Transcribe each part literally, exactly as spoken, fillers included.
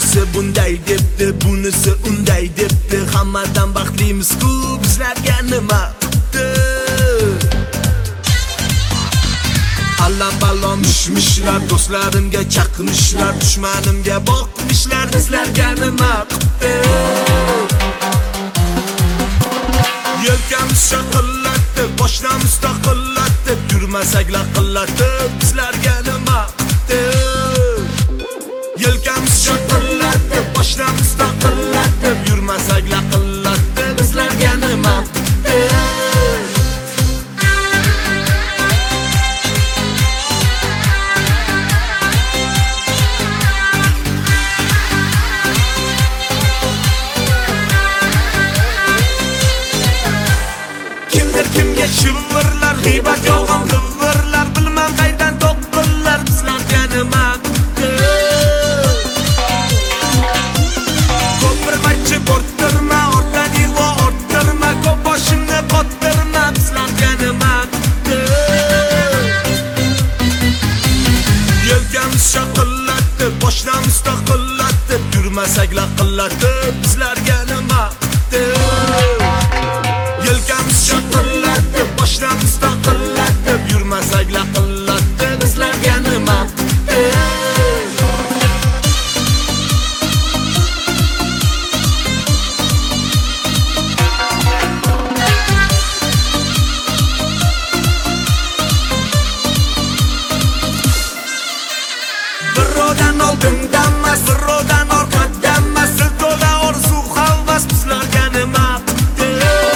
Unisi bunday debdi, bunisi unday debdi. Hammadan baxtlimiz-ku, bizlarga nima qipti? Allambalo mishmishlar, do'stlarimga chaqmishlar, dushmanimga boqmishlar, bizlarga nima qipti? Yelkamiz shaqillatdi, boshlarimiz taqillatdi, yurmasak laqillatib, bizlarga nima qipti? Yelkamiz shaqillatdi, boshlarimiz taqillatdi, yurmasak laqillatdi, bizlarga nima qipti? Kimga shivvirlar, g'iybat yolg'on qivvirlar, bilmam qaydan to'qillar, bizlarga nima qipti? Ko'pirmachi bo'rttirma, ortdan ig'vo orttirma, ko'p boshimni qottirma, bizlarga nima qipti? Yelkamiz shaqillatdi, boshlarimiz taqillatdi, yurmasak laqillatib, bizlarga nima qipti? Yelkamiz shaqillatdi, boshlarimiz taqillatdi, yurmasak laqillatdi, bizlarga nima qipti? Birovdan oldindanmas, birovdan orqadanmas, to'la orzu havas, bizlarga nima qipti?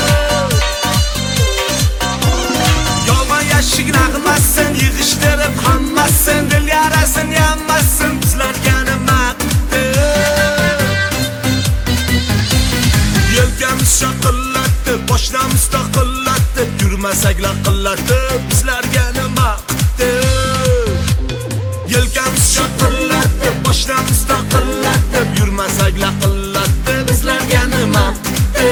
Yashik nag'masin, yig'ishtirib hammasin, dil yarasin yanmasin, bizlarga nima qipti? Yelkamiz shaqillatdi, boshlarimiz taqillatdi, yurmasak laqillatib, bizlarga nima qipti? Yelkamiz shaqillatdi, boshlarimiz taqillatdi, yurmasak laqillatdi, bizlarga nima qipti?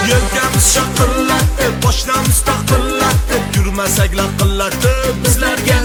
Yelkamiz shaqillatdi, boshlarimiz taqillatdi, yurmasak laqillatib, bizlarga